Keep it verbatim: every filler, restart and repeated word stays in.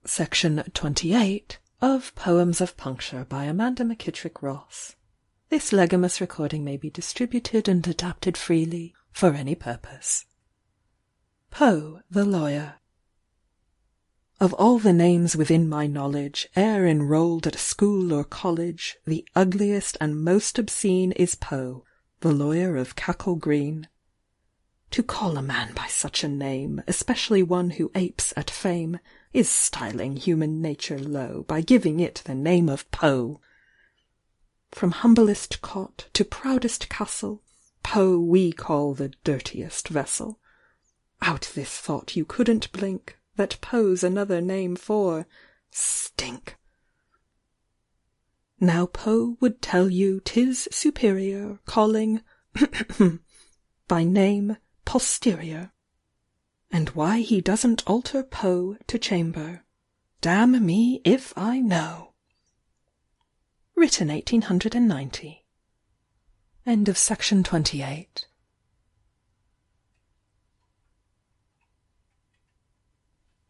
Section twenty-eight of Poems of Puncture by Amanda McKittrick Ross. This legimus recording may be distributed and adapted freely for any purpose. Poe the Lawyer. Of all the names within my knowledge, e'er enrolled at school or college, the ugliest and most obscene is Poe, the lawyer of Cackle Green. To call a man by such a name, especially one who apes at fame, is styling human nature low by giving it the name of Poe. From humblest cot to proudest castle, Poe we call the dirtiest vessel. Out this thought you couldn't blink, that Poe's another name for stink. Now Poe would tell you 'tis superior, calling by name posterior. And why he doesn't alter Poe to chamber, damn me if I know. Written eighteen hundred ninety. End of section twenty-eight.